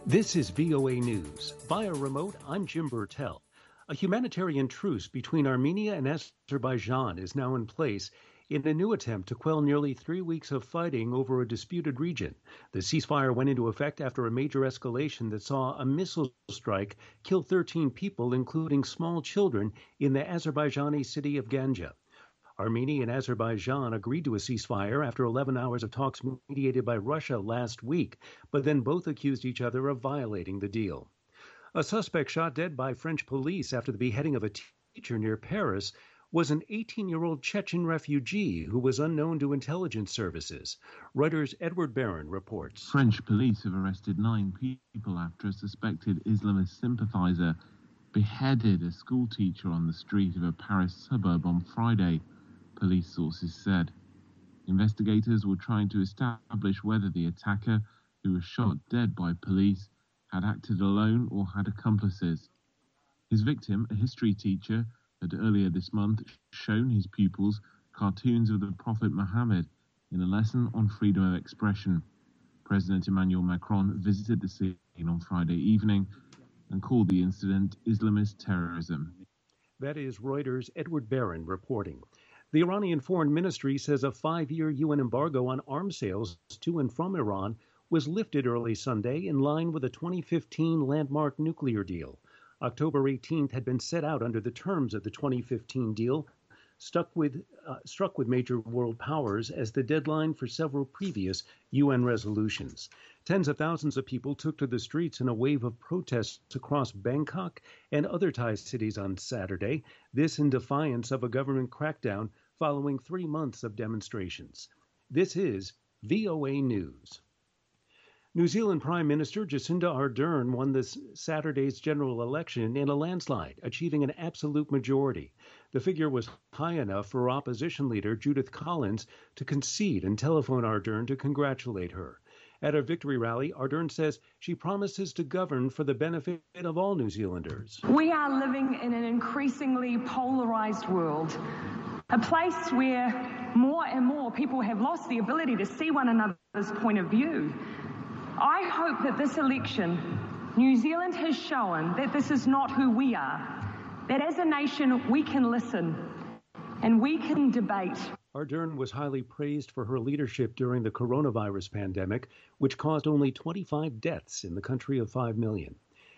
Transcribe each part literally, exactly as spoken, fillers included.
This is V O A News. Via remote, I'm Jim Burtell. A humanitarian truce between Armenia and Azerbaijan is now in place in a new attempt to quell nearly three weeks of fighting over a disputed region. The ceasefire went into effect after a major escalation that saw a missile strike kill thirteen people, including small children, in the Azerbaijani city of Ganja. Armenia and Azerbaijan agreed to a ceasefire after eleven hours of talks mediated by Russia last week, but then both accused each other of violating the deal. A suspect shot dead by French police after the beheading of a teacher near Paris was an eighteen-year-old Chechen refugee who was unknown to intelligence services. Reuters' Edward Barron reports. French police have arrested nine people after a suspected Islamist sympathizer beheaded a schoolteacher on the street of a Paris suburb on Friday, police sources said. Investigators were trying to establish whether the attacker, who was shot dead by police, had acted alone or had accomplices. His victim, a history teacher, had earlier this month shown his pupils cartoons of the Prophet Muhammad in a lesson on freedom of expression. President Emmanuel Macron visited the scene on Friday evening and called the incident Islamist terrorism. That is Reuters' Edward Barron reporting. The Iranian Foreign Ministry says a five-year U N embargo on arms sales to and from Iran was lifted early Sunday in line with a twenty fifteen landmark nuclear deal. October eighteenth had been set out under the terms of the twenty fifteen deal, stuck with, uh, struck with major world powers as the deadline for several previous U N resolutions. Tens of thousands of people took to the streets in a wave of protests across Bangkok and other Thai cities on Saturday, this in defiance of a government crackdown following three months of demonstrations. This is V O A News. New Zealand Prime Minister Jacinda Ardern won this Saturday's general election in a landslide, achieving an absolute majority. The figure was high enough for opposition leader Judith Collins to concede and telephone Ardern to congratulate her. At a victory rally, Ardern says she promises to govern for the benefit of all New Zealanders. We are living in an increasingly polarized world, a place where more and more people have lost the ability to see one another's point of view. I hope that this election, New Zealand has shown that this is not who we are, that as a nation we can listen and we can debate. Ardern was highly praised for her leadership during the coronavirus pandemic, which caused only twenty-five deaths in the country of five million.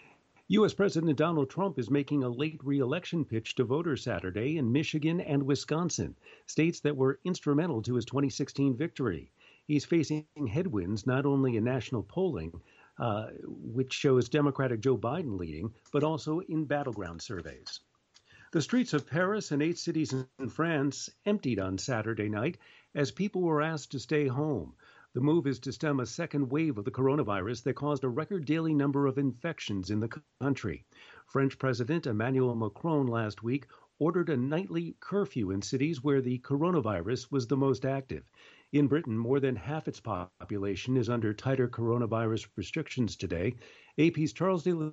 U S President Donald Trump is making a late re-election pitch to voters Saturday in Michigan and Wisconsin, states that were instrumental to his twenty sixteen victory. He's facing headwinds not only in national polling, uh, which shows Democratic Joe Biden leading, but also in battleground surveys. The streets of Paris and eight cities in France emptied on Saturday night as people were asked to stay home. The move is to stem a second wave of the coronavirus that caused a record daily number of infections in the country. French President Emmanuel Macron last week ordered a nightly curfew in cities where the coronavirus was the most active. In Britain, more than half its population is under tighter coronavirus restrictions today. A P's Charles de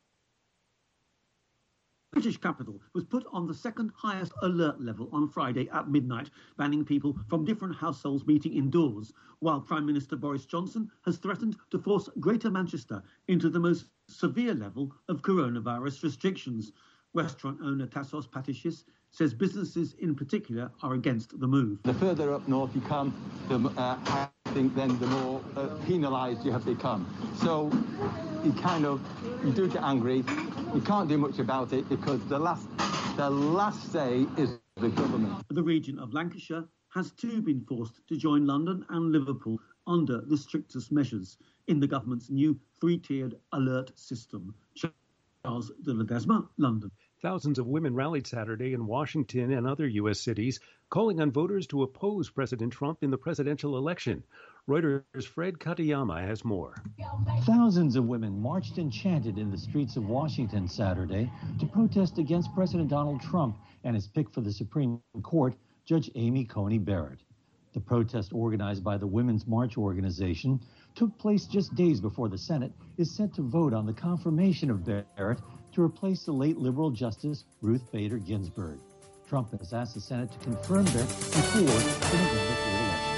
British capital was put on the second highest alert level on Friday at midnight, banning people from different households meeting indoors, while Prime Minister Boris Johnson has threatened to force Greater Manchester into the most severe level of coronavirus restrictions. Restaurant owner Tassos Patishis says businesses in particular are against the move. The further up north you come, the, uh, I think then the more uh, penalised you have become. So you kind of, you do get angry. You can't do much about it because the last, the last say is the government. The region of Lancashire has too been forced to join London and Liverpool under the strictest measures in the government's new three-tiered alert system. Charles de Ledesma, London. Thousands of women rallied Saturday in Washington and other U S cities, calling on voters to oppose President Trump in the presidential election. Reuters' Fred Katayama has more. Thousands of women marched and chanted in the streets of Washington Saturday to protest against President Donald Trump and his pick for the Supreme Court, Judge Amy Coney Barrett. The protest, organized by the Women's March Organization, took place just days before the Senate is set to vote on the confirmation of Barrett to replace the late liberal Justice Ruth Bader Ginsburg. Trump has asked the Senate to confirm Barrett before the November third election.